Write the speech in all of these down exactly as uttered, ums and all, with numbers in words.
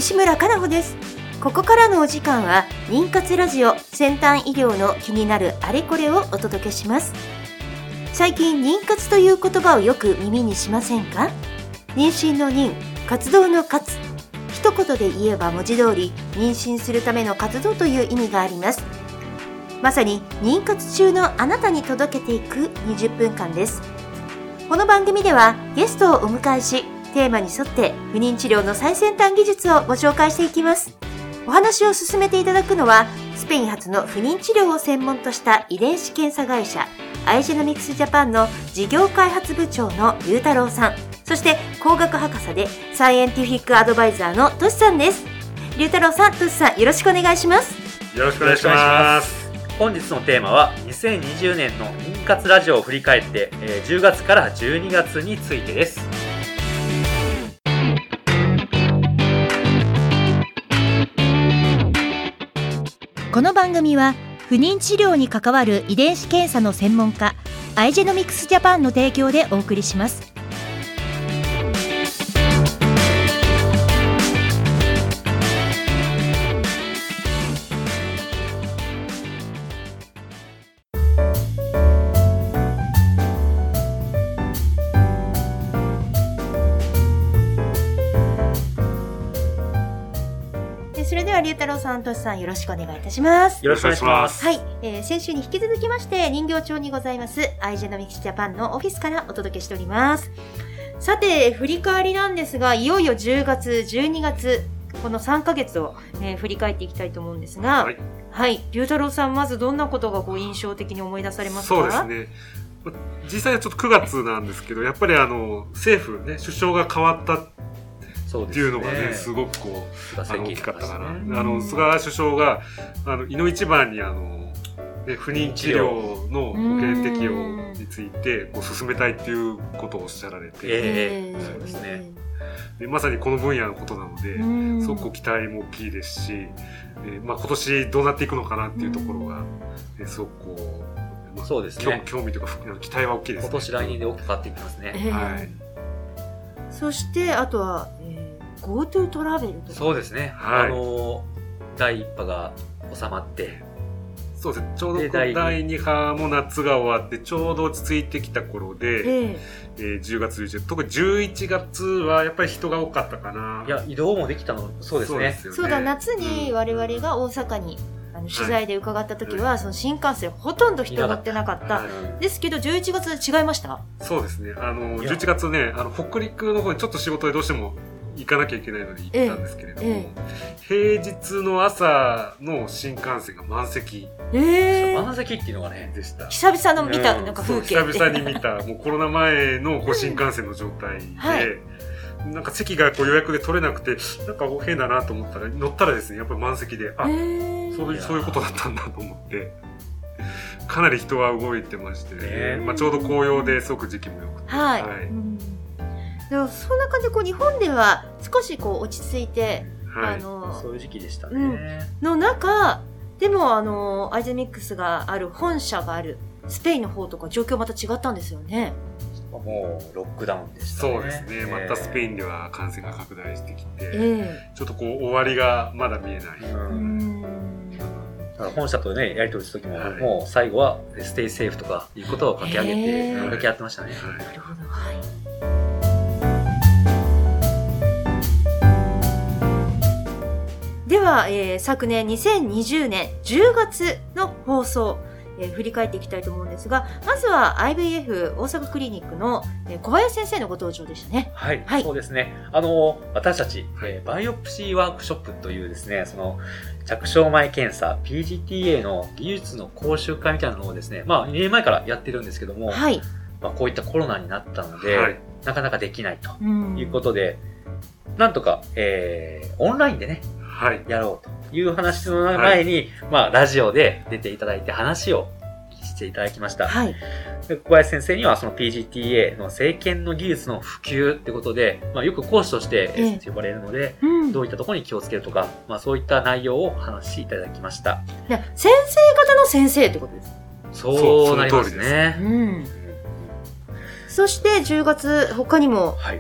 西村かなほです。ここからのお時間は妊活ラジオ、先端医療の気になるあれこれをお届けします。最近妊活という言葉をよく耳にしませんか？妊娠の妊、活動の活、一言で言えば文字通り妊娠するための活動という意味があります。まさに妊活中のあなたに届けていくにじゅっぷんかんです。この番組ではゲストをお迎えし、テーマに沿って不妊治療の最先端技術をご紹介していきます。お話を進めていただくのは、スペイン発の不妊治療を専門とした遺伝子検査会社アイジェノミクスジャパンの事業開発部長の龍太郎さん、そして工学博士でサイエンティフィックアドバイザーのトシさんです。龍太郎さん、トシさん、よろしくお願いします。 よろしくお願いします。 本日のテーマはにせんにじゅうねんの妊活ラジオを振り返って、えー、じゅうがつからじゅうにがつについてです。 この番組は不妊治療に関わる遺伝子検査の専門家アイジェノミクスジャパンの提供でお送りします。それでは龍太郎さん、としさん、よろしくお願いいたします。 よろしくお願いします。 はい、えー、先週に引き続きまして人形町にございますアイジェノミクスジャパンのオフィスからお届けしております。さて、振り返りなんですが、いよいよじゅうがつ、じゅうにがつ、このさんかげつを、えー、振り返っていきたいと思うんですが、はい、はい、龍太郎さん、まずどんなことがこう印象的に思い出されますか？ そうですね、実際はちょっとくがつなんですけど、やっぱりあの政府ね、首相が変わったっていうのがね、すごくこう、あの大きかったかな。あの菅首相があのいの一番にあの、ね、不妊治療の保険適用についてこう進めたいっていうことをおっしゃられて、 えー、そうですね。 でまさにこの分野のことなので、すごく期待も大きいですし、えまあ、今年どうなっていくのかなっていうところが、ね、すごくこう、まあ、 そうですね、 興味というか期待は大きいですね。 今年来年で大きく変わっていきますね。 えー、はい。そしてあとは、えー、GoTo トラベルとか。 そうですね、はい、あの第一波が収まって、 そうですね、ちょうどだいに波も夏が終わってちょうど落ち着いてきた頃で、えーえー、じゅうがつ、じゅういちがつ、特にじゅういちがつはやっぱり人が多かったかな。 いや、移動もできたの、そうですね。そうですよね。 そうだ、夏に我々が大阪に、あの取材で伺った時は、はい、その新幹線ほとんど人乗ってなかった、はい、ですけどじゅういちがつ違いました？ そうですね、あのじゅういちがつね、あの北陸の方にちょっと仕事でどうしても行かなきゃいけないので行ったんですけれども、ええ、平日の朝の新幹線が満席、 えー、 満席っていうのがねでした。 久々の見た、うん、なんか風景、 久々に見たもうコロナ前のこう新幹線の状態で、うん、はい、なんか席がこう予約で取れなくてなんか変だなと思ったら乗ったらですね、やっぱり満席で、あ、えー、そういうそういうことだったんだと思って、かなり人は動いてまして、えーまあ、ちょうど紅葉ですごく時期も良くて、 はい、はい、うん、でもそんな感じでこう日本では少しこう落ち着いて、 はい、あのそういう時期でしたね、 うん、の中でもあのアイジェノミクスがある本社があるスペインの方とか状況また違ったんですよね。 もうロックダウンでしたね。 そうですね、えー、またスペインでは感染が拡大してきて、えー、ちょっとこう終わりがまだ見えない、うん、 だから本社とねやり取りする時も、はい、もう最後はステイセーフとかいうことを書き上げて、えー、書き合ってましたね、はい、 なるほど、はい。では、えー、昨年にせんにじゅうねんじゅうがつの放送、えー、振り返っていきたいと思うんですが、まずは アイブイエフ 大阪クリニックの、えー、小林先生のご登場でしたね。 はい、はい、そうですね。あの私たち、えー、バイオプシーワークショップというですね、その着床前検査 ピージーティーエー の技術の講習会みたいなのをですね、まあにねんまえからやってるんですけども、はい、まあ、こういったコロナになったので、はい、なかなかできないということで、なんとか、えー、オンラインでね、はい、やろうという話の前に、はい、まあ、ラジオで出ていただいて話をしていただきました。はい、で小林先生にはその ピージーティーエー の生検の技術の普及ってことで、まあ、よく講師として呼ばれるので、えーうん、どういったところに気をつけるとか、まあ、そういった内容をお話しいただきました。 先生方の先生ってことです。 そうなりますね。 うん、そしてじゅうがつ他にも、はい、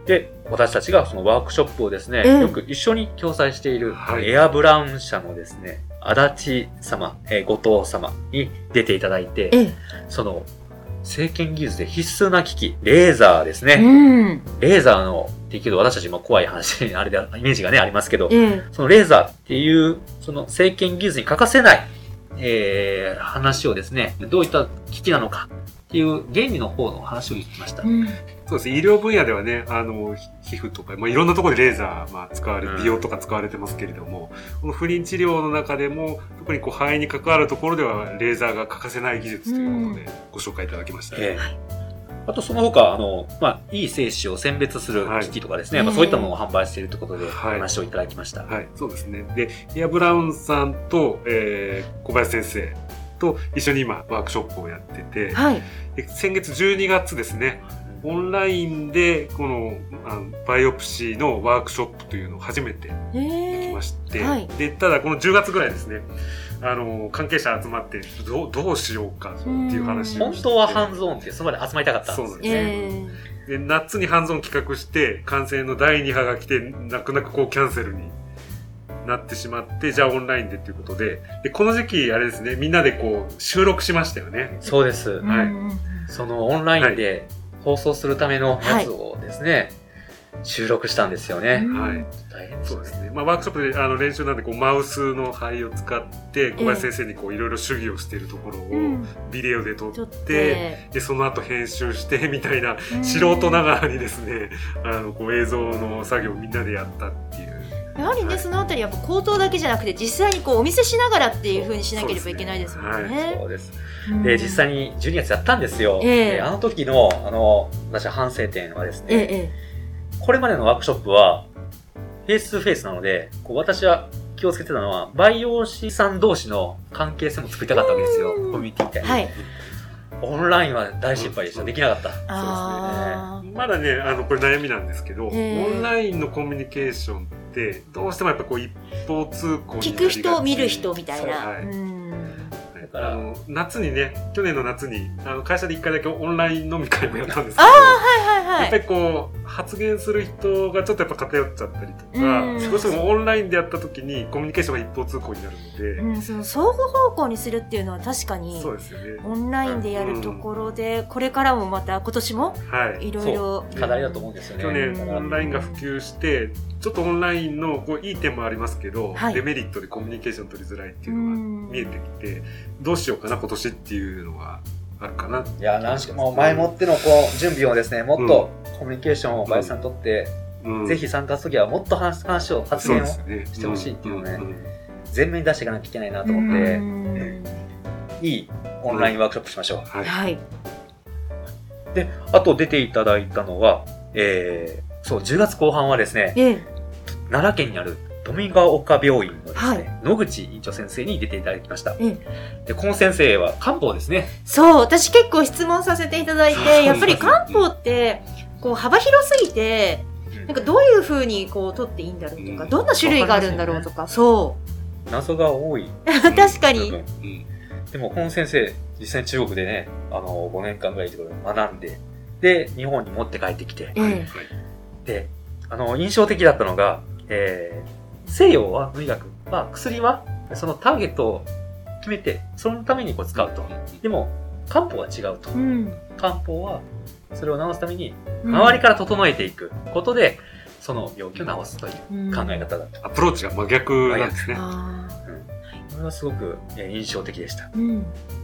で、私たちがそのワークショップをですね、 うんよく一緒に共催している、 はいエアブラウン社のですね、足立様、えー後藤様に出ていただいて、 ええ。 その、生検技術で必須な機器、レーザーですね。 うん。 レーザーのっていうけど、私たちも怖い話、あれで、イメージがね、ありますけど、 ええ。 そのレーザーっていう、その生検技術に欠かせない、えー、話をですね、どういった機器なのかっていう原理の方の話を言ってました。 うん。 そうです。医療分野ではね、あの、皮膚とか、まあ、いろんなところでレーザー、まあ、使われ、 うん美容とか使われてますけれども、この不妊治療の中でも、特にこう、肺に関わるところでは、レーザーが欠かせない技術ということで、ご紹介いただきましたね。 ええあとその他、あの、まあ、いい精子を選別する機器とかですね、 はいまあ、そういったものを販売しているということで、おはい話をいただきました。 はい、そうですね。で、エアブラウンさんと、えー、小林先生と一緒に今、ワークショップをやってて、 はい。 で先月じゅうにがつですね、オンラインで、この、あのバイオプシーのワークショップというのを初めてえ来え。 まして、 はいで、ただこのじゅうがつぐらいですね、あの、関係者集まって、どう、どうしようかっていう話をして。 本当はハンズオンってその場で集まりたかったんですよそうね。 ええ。 で、夏にハンズオン企画して、感染のだいに波が来て、泣く泣くこうキャンセルになってしまって、じゃあオンラインでっていうことで、で、この時期、あれですね、みんなでこう、収録しましたよね。 そうです。 はいうんそのオンラインで放送するためのやつをですね、収録したんですよね。 うんはい。 大変ですね。 そうですね。まあ、ワークショップであの練習なんで、こう、マウスの肺を使って、小林先生にこう、いろいろ主義をしているところをうん、 ビデオで撮っ、 ちょってて、 で、その後編集して、みたいな、 うん素人ながらにですね、あの、こう、映像の作業をみんなでやったっていう。 やはりね、 はいそのあたりやっぱ口頭だけじゃなくて実際にこうお見せしながらっていう風にしなければいけないですもんね。 そうです。 うんで、実際にじゅうにがつやったんですよ。 ええであの時の、あの、私は反省点はですね、 えええこれまでのワークショップは、フェイス2フェイスなので、こう私は気をつけてたのは、培養士さん同士の関係性も作りたかったわけですよ。 うんコミュニティみたいな。 えはい。 オンラインは大失敗でした。できなかった。 あまだね、あの、これ悩みなんですけど、 ええオンラインのコミュニケーションって、どうしてもやっぱこう、一方通行になりがち聞く人見る人みたいな。 はいうんだからあの夏にね、去年の夏にあの会社で一回だけオンライン飲み会もやったんですけど、 ああはいはいはい。 やっぱりこう発言する人がちょっとやっぱ偏っちゃったりとか、 うんどうしてもオンラインでやった時にコミュニケーションが一方通行になるので、 うん、その相互方向にするっていうのは確かにそうですよね。 オンラインでやるところで、これからもまた今年もはい。 いろいろ課題だと思うんですよね。 去年だからオンラインが普及して、ちょっとオンラインのこういい点もありますけど、 はいデメリットでコミュニケーション取りづらいっていうのがうん見えてきて、どうしようかな今年っていうのがあるかな。 いや、なんしもう前もってのこう準備をですね、もっとコミュニケーションを林さんにとって、 うんぜひ参加するときはもっと話話を、発言をそうですねしてほしいっていうのをねんんん前面に出していかなきゃいけないなとう思って、 んいいオンラインワークショップしましょう。 はい。 はい。 で、あと出ていただいたのは、えー、そう、じゅうがつこう半はですね、 ええ奈良県にある富ヶ丘病院のですね、 はい野口院長先生に出ていただきました。 えで、この先生は漢方ですね。 そう、私結構質問させていただいそうて、やっぱり漢方って、こう幅広すぎて、なんかどういう風にこう取っていいんだろうとか、 うんどんな種類があるんだろうとか、そ謎が多い。 う。確かに。 部分うんでも、この先生、実際に中国でね、あの、ごねんかんぐらいところで学んで、で、日本に持って帰ってきて、 ええで、あの、印象的だったのが、えー、西洋は、医学は、薬は、そのターゲットを決めて、そのためにこう使うと。でも、漢方は違うと。 うん。 漢方は、それを治すために、 うん周りから整えていくことで、その病気を治すという考え方だと。 アプローチが真逆なんですね。 あこれはすごくえー印象的でした。 ーうん。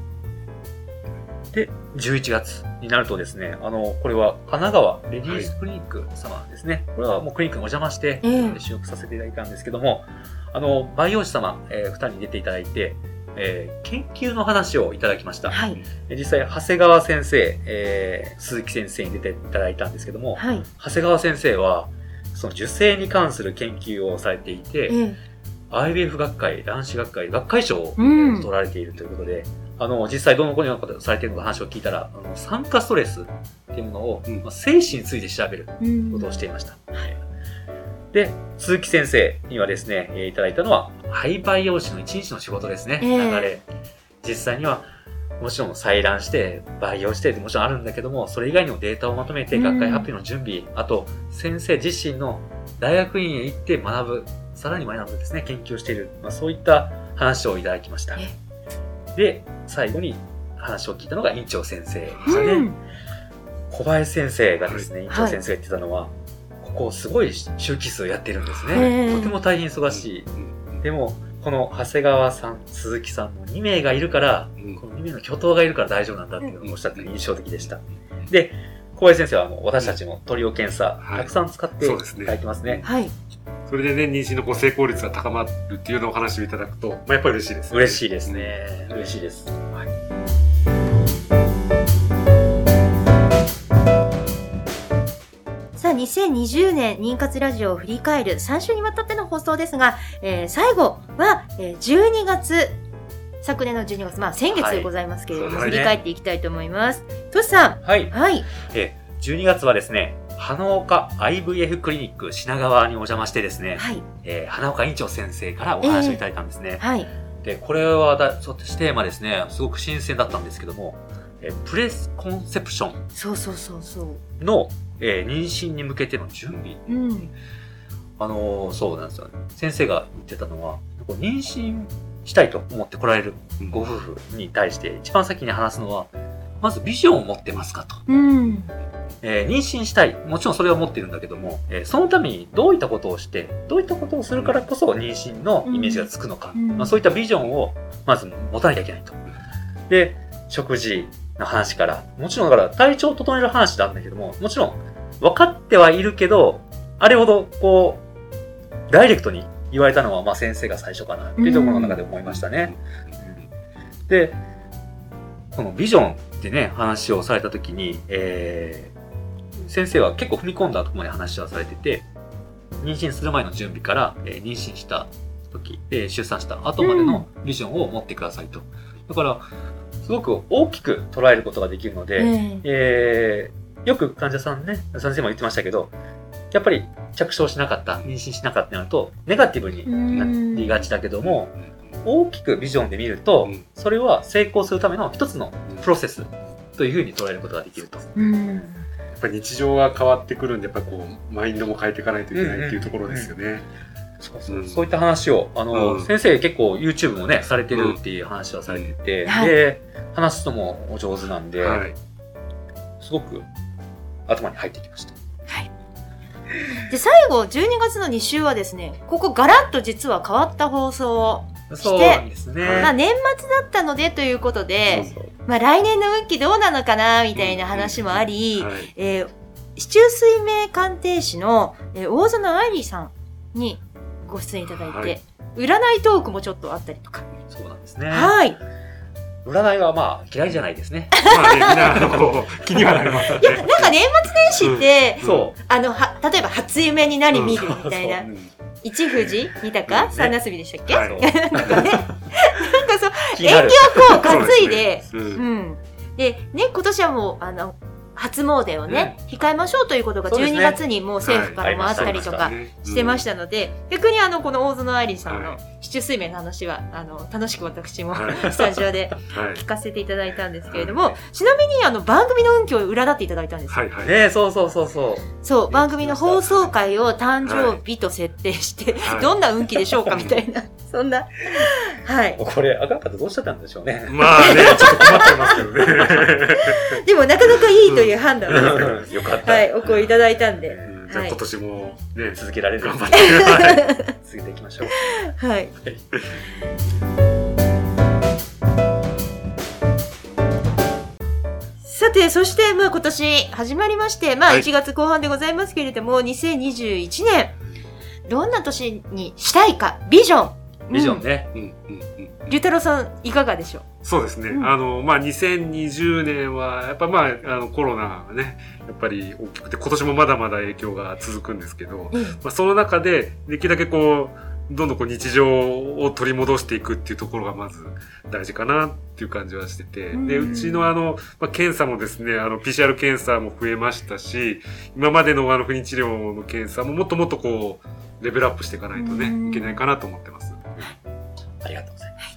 で、じゅういちがつになるとですね、あの、これは神奈川レディースクリニック様ですね。これはもうクリニックにお邪魔して、 えええー収録させていただいたんですけども、あの、培養士様、えー、ふたりに出ていただいて、えー研究の話をいただきました。 はい。 えー実際、長谷川先生、えー鈴木先生に出ていただいたんですけども、 はい。 長谷川先生は、その受精に関する研究をされていて、 ええアイビーエフ 学会、卵子学会、学会賞をうん取られているということで、あの、実際どの子にのことされているのか話を聞いたら、あの酸化ストレスっていうものを、 うんまあ、精子について調べるうんことをしていました。で、鈴木先生にはですね、えーいただいたのは、胚培養士の一日の仕事ですね、 ええ流れ。実際には、 もちろん採卵して、培養してってもちろんあるんだけども、それ以外にもデータをまとめて学会発表の準備、うん、あと先生自身の大学院へ行って学ぶ、さらに学ぶですね、研究をしている、まあ、そういった話をいただきました。で、最後に話を聞いたのが院長先生ですね。うん、小林先生がですね、院長先生が言ってたのは、はい、ここすごい周期数やってるんですね。とても大変忙しい。うん、でも、この長谷川さん、鈴木さんのにめいがいるから、うん、このにめいの巨頭がいるから大丈夫なんだっていうのをおっしゃって印象的でした。で、小林先生はもう私たちもトリオ検査、うん、たくさん使っていただきますね。 はい。 それでね、妊娠のこう成功率が高まるっていうのをお話をいただくと、まあ、やっぱり嬉しいですね。 嬉しいですね。うん、嬉しいです。はい。 さあ、にせんにじゅうねん妊活ラジオを振り返るさん週にわたっての放送ですが、えー、最後は、えー、じゅうにがつ、昨年のじゅうにがつ、まあ先月でございますけれども、はい、振り返っていきたいと思います。トシさん。 はい。 はい。 えー、じゅうにがつはですね、花岡 アイブイエフ クリニック品川にお邪魔してですね、はい。えー、花岡院長先生からお話をいただいたんですね。 えー、はい。 で、これはだ、そしてテーマですね、すごく新鮮だったんですけども、えー、プレスコンセプション。 そうそうそうそう。 の、えー、妊娠に向けての準備。 うん。 あのー、そうなんですよね。先生が言ってたのは、妊娠したいと思って来られるご夫婦に対して一番先に話すのは、まずビジョンを持ってますかと。 うん。 えー、妊娠したい。もちろんそれは持ってるんだけども、えー、そのためにどういったことをして、どういったことをするからこそ妊娠のイメージがつくのか。うん、まあ、そういったビジョンをまず持たなきゃいけないと。で、食事の話から、もちろんだから体調を整える話なんだけども、もちろん分かってはいるけど、あれほどこう、ダイレクトに言われたのは、まあ先生が最初かなっていうところの中で思いましたね。うん、で、このビジョンってね、話をされたときに、えー、先生は結構踏み込んだところまで話はされてて、妊娠する前の準備から、えー、妊娠した時、えー、出産した後までのビジョンを持ってくださいと。だから、すごく大きく捉えることができるので、うん、えー、よく患者さんね、先生も言ってましたけど、やっぱり着床しなかった、妊娠しなかったとなると、ネガティブになりがちだけども、大きくビジョンで見ると、それは成功するための一つのプロセスというふうに捉えることができると。 うん、やっぱり日常が変わってくるんで、やっぱりこう、マインドも変えていかないといけないっていうところですよね。 そうそう、うん、そういった話を、あの、うん、先生結構 YouTube もね、されてるっていう話はされてて、うん、で、話すのもお上手なんで、はい、すごく頭に入ってきました。 はい。で、最後、じゅうにがつのに週はですね、ここガラッと実は変わった放送をして、そうですね。まあ年末だったのでということで、そうそう、まあ来年の運気どうなのかな、みたいな話もあり、うんうん、はい、えー、市中水明鑑定士の、えー、大園愛理さんにご出演いただいて、はい、占いトークもちょっとあったりとか。 そうなんですね。 はい。 占いはまあ嫌いじゃないですね。 まあね、みんなこう気にはなりますね。 いや、なんか年末年始って、うん、そう。あの、は、例えば初夢になり見るみたいな。うん、一富士見たか、うん、三なすびでしたっけ、はい、なんかね、なんかそう、縁起をこう担いで、う, で、ね、うん、うん。で、ね、今年はもう、あの、初詣をね、うん、控えましょうということがじゅうにがつにもう政府からもあったりとかしてましたので、逆にあの、この大園愛理さんの市中水明の話は、あの、楽しく私もスタジオで聞かせていただいたんですけれども、はい、ちなみにあの、番組の運気を占っていただいたんですよ。 はいはい、ね、そうそうそうそう。 そう、番組の放送回を誕生日と設定して、はい、どんな運気でしょうかみたいな、そんな、はい。 これ、あかんかったらどうしちゃったんでしょうね。 まあね、ちょっと困っちゃいますけどね。 でもなかなかいいという判断を、 うん、よかった。 はい、お声いただいたんで。 うん、じゃあ今年もね、はい、 続けられる頑張って、はい、続けていきましょう。 はい。はい、さて、そして、まあ今年始まりまして、まあいちがつこう半でございますけれども、はい、にせんにじゅういちねん、どんな年にしたいか、ビジョン。 ビジョンね。 うんうんうん。 龍太郎さん、いかがでしょう？ そうですね。うん、あの、まあ、にせんにじゅうねんは、やっぱまあ、あの、コロナがね、やっぱり大きくて、今年もまだまだ影響が続くんですけど、うん、まあ、その中で、できるだけこう、どんどんこう日常を取り戻していくっていうところがまず大事かなっていう感じはしてて、うん、で、うちのあの、まあ、検査もですね、あの、ピーシーアール 検査も増えましたし、今までのあの、不妊治療の検査ももっともっとこう、レベルアップしていかないとね、うん、いけないかなと思ってます。 ありがとうございます。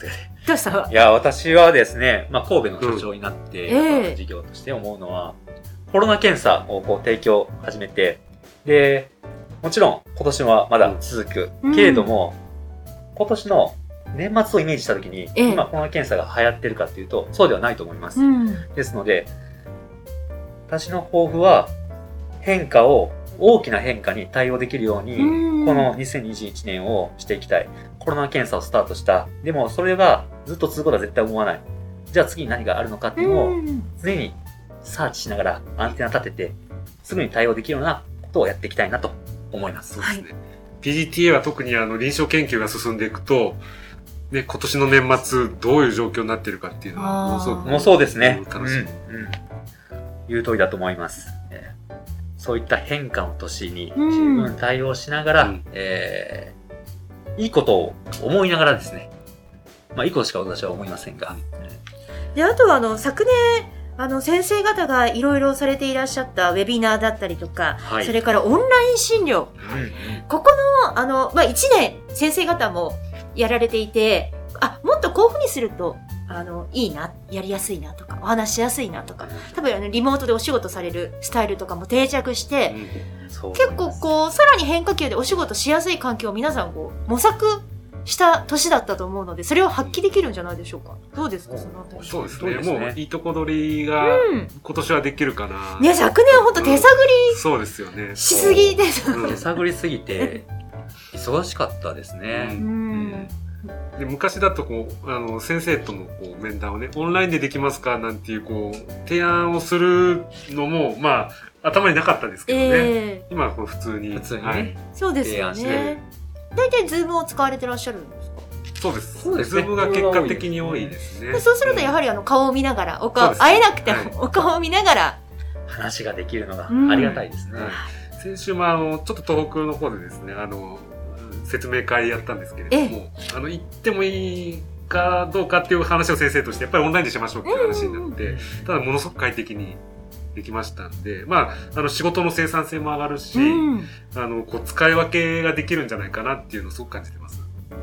トシさんは。 いや、私はですね、まあ、神戸の所長になって、 うんええまあ事業として思うのは、コロナ検査をこう提供始めて、で、もちろん今年はまだ続く、 うんけれども、今年の年末をイメージしたときに、 ええ今コロナ検査が流行ってるかっていうと、そうではないと思います。 うん。 ですので、私の抱負は、変化を、大きな変化に対応できるように、 うんこのにせんにじゅういちねんをしていきたい。コロナ検査をスタートした。でも、それがずっと続くことは絶対思わない。じゃあ次に何があるのかっていうのを、 うん常にサーチしながらアンテナ立てて、すぐに対応できるようなことをやっていきたいなと思います。 そうですね。ピージーティーエー は特にあの臨床研究が進んでいくと、ね、今年の年末どういう状況になっているかっていうのはものすごくもうそうですね。 楽しみ。 うんうん言う通りだと思います。えーそういった変化の年にうん十分対応しながら、 うんえーいいことを思いながらですね。まあ、いいことしか私は思いませんが。 で、あとはあの、昨年、あの、先生方がいろいろされていらっしゃったウェビナーだったりとか、 はいそれからオンライン診療。 うんここの、あの、まあ、一年、先生方もやられていて、あ、もっとこういうふうにすると、あの、いいな、やりやすいなとか、お話しやすいなとか、多分あの、リモートでお仕事されるスタイルとかも定着して、 そう結構こう、さらに変化球でお仕事しやすい環境を皆さんこう、模索した年だったと思うので、それを発揮できるんじゃないでしょうか。どうですか、そのあたり。 そうですね。 そうですねもういいとこ取りがうん。 今年はできるかな。 ね、昨年は本当手探そうですよねり。しすぎです。 うん手探りすぎて、忙しかったですね。 ううんん。 で昔だとこうあの先生とのこう面談をねオンラインでできますかなんていうこう提案をするのもまあ頭になかったですけどね、 ええ今はこう普通に普通にね、 はい、 そうですよ提案ね。大体ズームを使われてらっしゃるんですか？ そうですそうですねズームが結果的に多いですねでそうするとやはりあの顔を見ながら、お顔、 そうです会えなくてはいもお顔を見ながら、 話ができるのがうんありがたいですね。 はい先週もあのちょっと東北の方でですねあの説明会やったんですけれどもあの行ってもいいかどうかっていう話を先生としてやっぱりオンラインでしましょうっていう話になって、ただものすごく快適にできましたんで、まあ、あの仕事の生産性も上がるし、 うん。 あのこう使い分けができるんじゃないかなっていうのをすごく感じてます。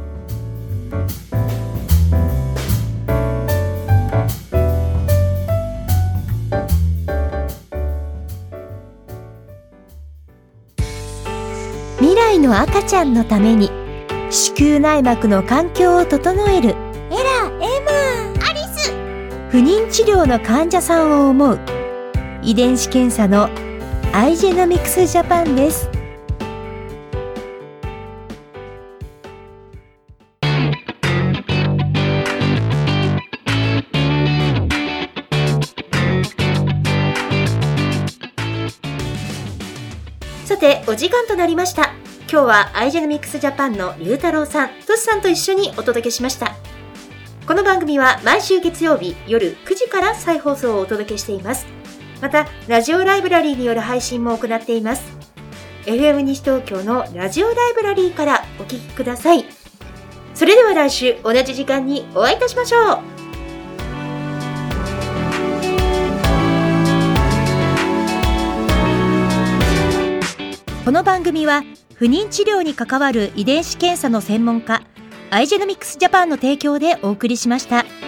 未来の赤ちゃんのために子宮内膜の環境を整えるエラ、エマ、アリス不妊治療の患者さんを思う遺伝子検査のアイジェノミクスジャパンです。さてお時間となりました。今日はアイジェノミクスジャパンの龍太郎さん、トシさんと一緒にお届けしました。この番組は毎週月曜日夜くじから再放送をお届けしています。またラジオライブラリーによる配信も行っています。 エフエム 西東京のラジオライブラリーからお聞きください。それでは来週同じ時間にお会いいたしましょう。この番組は不妊治療に関わる遺伝子検査の専門家アイジェノミクスジャパンの提供でお送りしました。